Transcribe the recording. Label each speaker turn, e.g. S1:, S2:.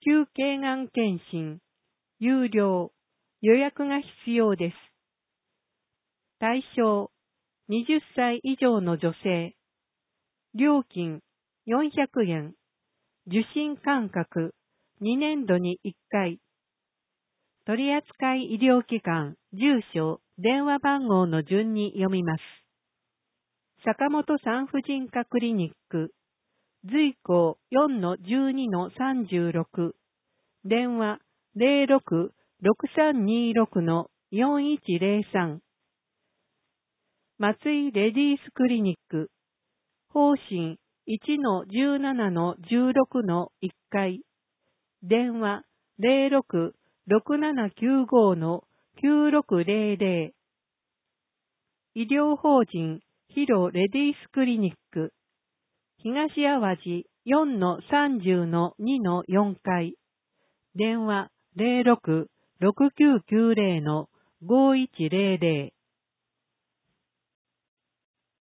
S1: 子宮頸がん検診、有料、予約が必要です。対象、20歳以上の女性。料金、400円。受診間隔、2年度に1回。取扱医療機関、住所、電話番号の順に読みます。坂本産婦人科クリニック、随行 4-12-36、電話 06-6326-4103。松井レディースクリニック、方針 1-17-16-1階、電話 06-6795-9600。医療法人ヒロレディースクリニック、東淡路 4-30-2-4階、電話 06-6990-5100。